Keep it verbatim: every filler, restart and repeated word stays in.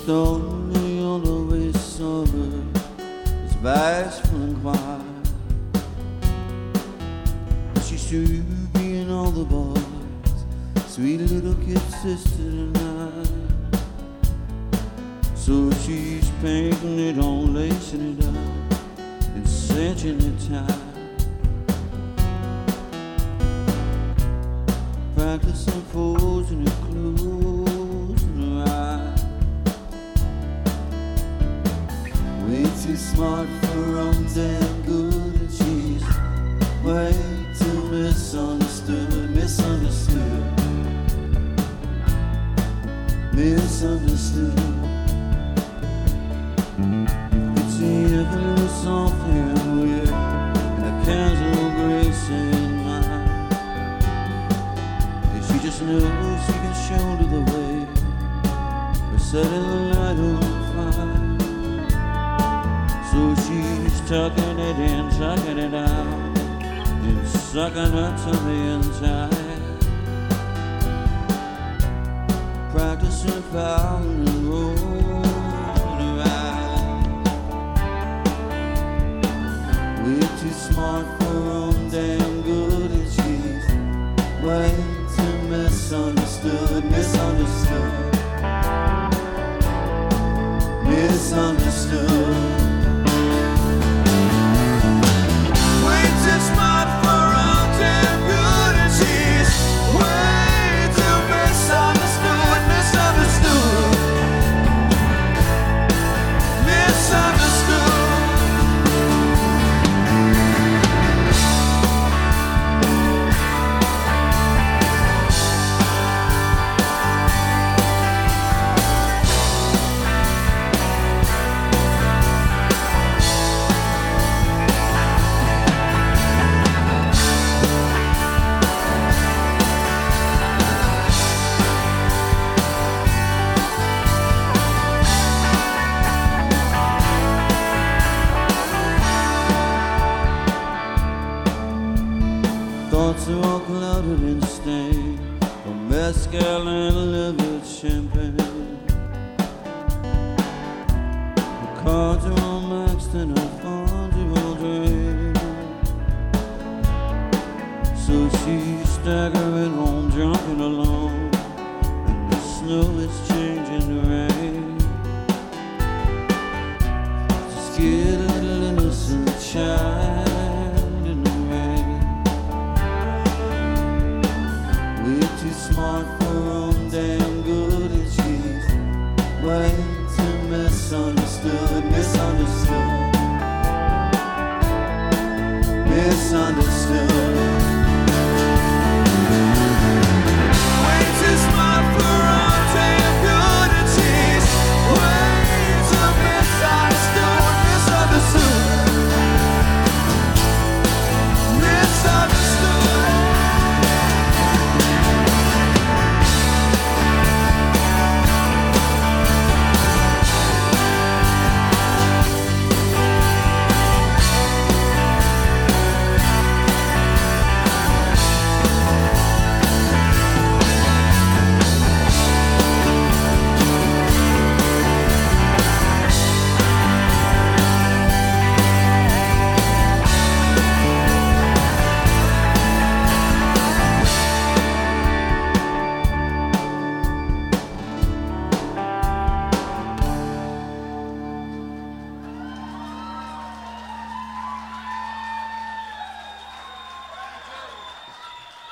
story on the way summer is bashful and quiet. She's to be in all the boys, sweet little kid sister tonight. So she's painting it on, lacing it up, and cinching it tight. Practicing folding her clothes in her eyes. Way too smart for her own damn good, and she's way too misunderstood, misunderstood, misunderstood. It's the ever soft and weird, and the casual grace in mind. She just knows she can shoulder the weight for setting the night on fire. So she's tucking it in, tucking it out, and sucking her tummy inside. Practicing fouling and rolling her eyes. Way too smart for her own damn good, and she's way misunderstood, misunderstood, misunderstood. Way too smart for her own damn good, and she's way too misunderstood, misunderstood, misunderstood. Thoughts are all clouded and stained from mezcal and livid champagne. The cards are all maxed and her funds are all drained. So she's staggering home, drunk and alone, and the snow is changing to rain. Just get a little innocent child. Smart for her own damn good, and she's way too misunderstood, misunderstood, misunderstood.